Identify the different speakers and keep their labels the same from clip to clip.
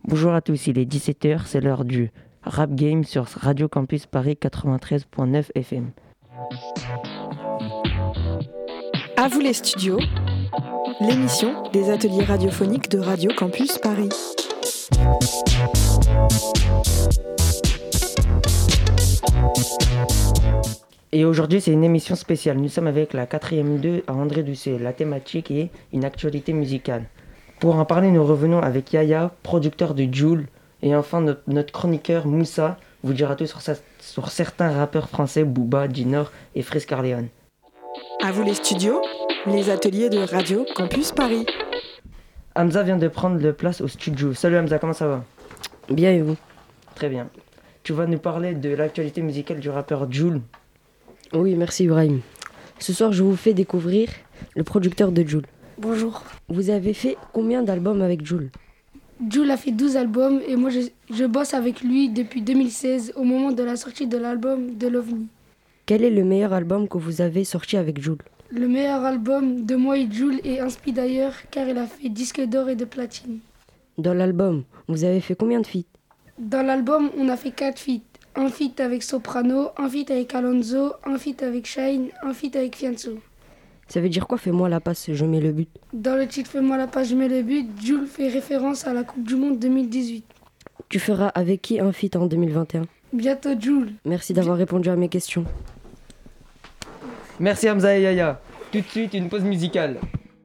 Speaker 1: Bonjour à tous, il est 17h, c'est l'heure du Rap Game sur Radio Campus Paris 93.9 FM.
Speaker 2: À vous les studios, l'émission des ateliers radiophoniques de Radio Campus Paris.
Speaker 1: Et aujourd'hui, c'est une émission spéciale. Nous sommes avec la 4e 2 à André Doucet. La thématique est une actualité musicale. Pour en parler, nous revenons avec Yaya, producteur de Jul, et enfin notre chroniqueur Moussa vous dira tout sur certains rappeurs français, Booba, Dinor et Frisk Orleans.
Speaker 2: À vous les studios, les ateliers de Radio Campus Paris.
Speaker 1: Hamza vient de prendre le place au studio. Salut Hamza, comment ça va?
Speaker 3: Bien et vous?
Speaker 1: Très bien. Tu vas nous parler de l'actualité musicale du rappeur Jul.
Speaker 3: Oui, merci Ibrahim. Ce soir, je vous fais découvrir le producteur de Jul.
Speaker 4: Bonjour.
Speaker 3: Vous avez fait combien d'albums avec Jul?
Speaker 4: Jul a fait 12 albums et moi je bosse avec lui depuis 2016 au moment de la sortie de l'album de l'OVNI.
Speaker 3: Quel est le meilleur album que vous avez sorti avec Jul?
Speaker 4: Le meilleur album de moi et Jul est Inspi d'ailleurs car il a fait disque d'or et de platine.
Speaker 3: Dans l'album, vous avez fait combien de feats?
Speaker 4: Dans l'album, on a fait 4 feats. Un feat avec Soprano, un feat avec Alonso, un feat avec Shine, un feat avec Fianso.
Speaker 3: Ça veut dire quoi, fais-moi la passe, je mets le but?
Speaker 4: Dans le titre Fais-moi la passe, je mets le but, Jul fait référence à la Coupe du Monde 2018.
Speaker 3: Tu feras avec qui un feat en 2021?
Speaker 4: Bientôt Jul.
Speaker 3: Merci d'avoir répondu à mes questions.
Speaker 1: Merci Hamza et Yaya. Tout de suite, une pause musicale.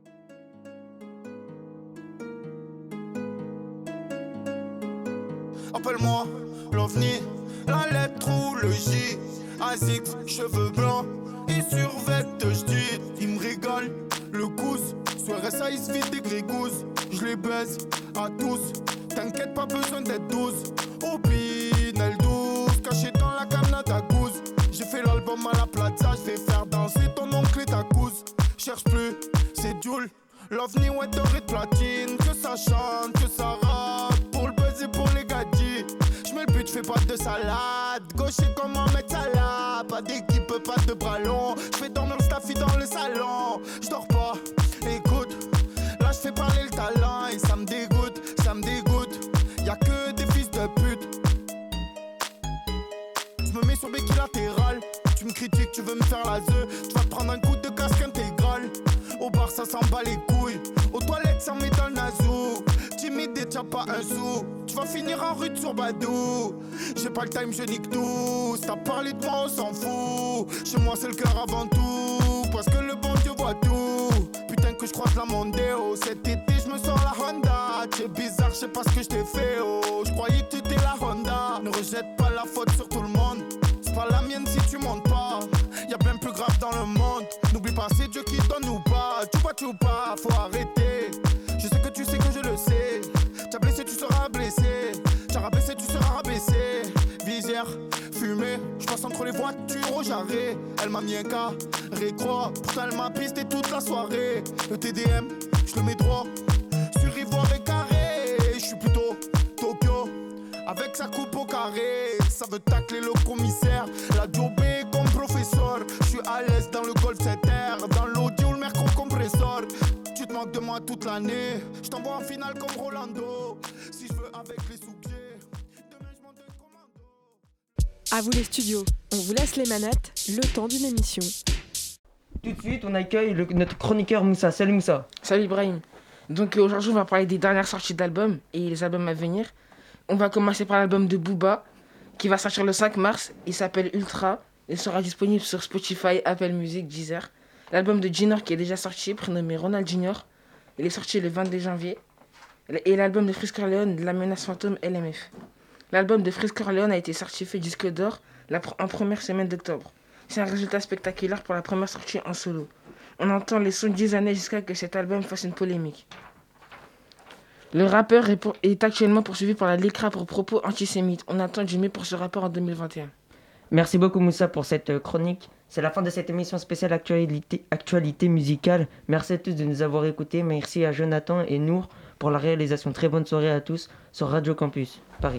Speaker 5: Appelle-moi l'OVNI, la lettre ou le J. A6, cheveux blancs et survêtent j'dis. Il me régale, le cousse. Sur RSA, il se vide des grégouses. Je les baise à tous. T'inquiète, pas besoin d'être douce. Au Pinel 12, caché dans la canne à gousse. J'ai fait l'album à la plaza, je vais faire danser ton oncle et ta couse. Cherche plus, c'est Jul. L'OVNI, ouais, doré de platine. Que ça chante, que ça rappe. Pour le buzz et pour les gadgets. J'mets le but, j'fais pas de salade. Gaucher comme un mec Salah. Pas d'équipe, pas de bras longs. J'fais dormir le staffy dans le salon. J'dors pas, écoute. Là j'fais parler le talent. Et ça me dégoûte, ça me dégoûte. Y'a que des fils de pute. J'me mets sur béquille latérale. Tu me critiques, tu veux me faire la zeu. Tu vas te prendre un coup de casque intégral. Au bar ça s'en bat les couilles. Aux toilettes ça met dans le nazou. Timide et t'as pas un sou. Tu vas finir en rue sur Badou. J'ai pas le time, je nique tout. Si t'as parlé de moi on s'en fout. Chez moi c'est le cœur avant tout. Parce que le bon Dieu voit tout. Putain que je croise la Mondeo. Cet été je me sors la Honda. T'es bizarre, je sais pas ce que je t'ai fait oh. Je croyais que t'étais la Honda. Ne rejette pas la faute sur tout le monde. C'est pas la mienne si tu montes pas. Y'a bien plus grave dans le monde. N'oublie pas c'est Dieu qui donne ou pas. Tu ou pas, faut arrêter. Je sais que tu sais que je le sais. T'as blessé, tu seras blessé. T'as rabaissé, tu seras rabaissé. Visière, fumée, je passe entre les voitures au jarret. Elle m'a mis un carré croix. Pourtant elle m'a pisté toute la soirée. Le TDM, je le mets droit. Sur ivoire et carré. Je suis plutôt Tokyo. Avec sa coupe au carré. Ça veut tacler le commissaire. La jobé comme professeur. Je suis à l'aise dans le Golf 7R. Dans l'audio, le mercro compresseur. Tu te manques de moi toute l'année. Je t'envoie en finale comme Rolando. Si je veux avec les sous-pieds. Demain je monte un commando.
Speaker 2: À vous les studios, on vous laisse les manettes, le temps d'une émission.
Speaker 1: Tout de suite, on accueille notre chroniqueur Moussa. Salut Moussa.
Speaker 6: Salut Ibrahim. Donc aujourd'hui on va parler des dernières sorties d'albums et les albums à venir. On va commencer par l'album de Booba qui va sortir le 5 mars. Il s'appelle Ultra. Il sera disponible sur Spotify, Apple Music, Deezer. L'album de Dinor qui est déjà sorti, prénommé Ronald Junior. Il est sorti le 22 janvier. Et l'album de Frisk Orleans, La Menace Fantôme, LMF. L'album de Frisk Orleans a été certifié disque d'or en première semaine d'octobre. C'est un résultat spectaculaire pour la première sortie en solo. On entend les sons 10 années jusqu'à que cet album fasse une polémique. Le rappeur est actuellement poursuivi par la LICRA pour propos antisémites. On attend du mieux pour ce rappeur en 2021.
Speaker 1: Merci beaucoup Moussa pour cette chronique. C'est la fin de cette émission spéciale actualité musicale. Merci à tous de nous avoir écoutés. Merci à Jonathan et Nour pour la réalisation. Très bonne soirée à tous sur Radio Campus Paris.